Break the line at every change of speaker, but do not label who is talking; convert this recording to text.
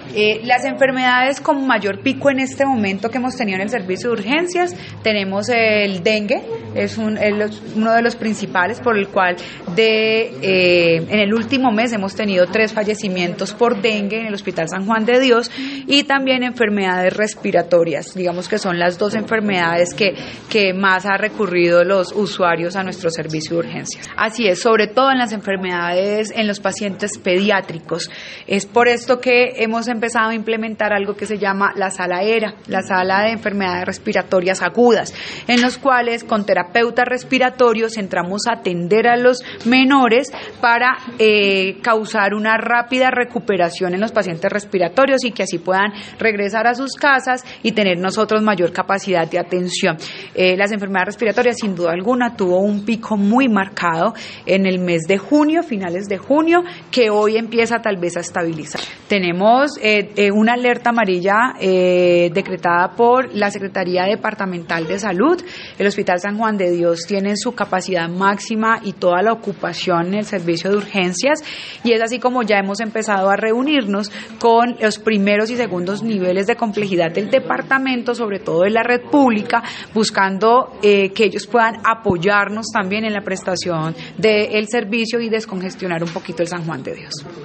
Las enfermedades con mayor pico en este momento que hemos tenido en el servicio de urgencias, tenemos el dengue, es uno de los principales, por el cual en el último mes hemos tenido 3 fallecimientos por dengue en el Hospital San Juan de Dios, y también enfermedades respiratorias, digamos que son las 2 enfermedades que más ha recurrido los usuarios a nuestro servicio de urgencias. Así es, sobre todo en las enfermedades en los pacientes pediátricos. Es por esto que hemos empezado a implementar algo que se llama la sala ERA, la sala de enfermedades respiratorias agudas, en los cuales con terapeutas respiratorios entramos a atender a los menores para causar una rápida recuperación en los pacientes respiratorios y que así puedan regresar a sus casas y tener nosotros mayor capacidad de atención. Las enfermedades respiratorias, sin duda alguna, tuvo un pico muy marcado en el mes de junio, finales de junio, que hoy empieza tal vez a estabilizar. Tenemos una alerta amarilla decretada por la Secretaría Departamental de Salud. El Hospital San Juan de Dios tiene su capacidad máxima y toda la ocupación en el servicio de urgencias, y es así como ya hemos empezado a reunirnos con los primeros y segundos niveles de complejidad del departamento, sobre todo de la red pública, buscando que ellos puedan apoyarnos también en la prestación del servicio y descongestionar un poquito el San Juan de Dios.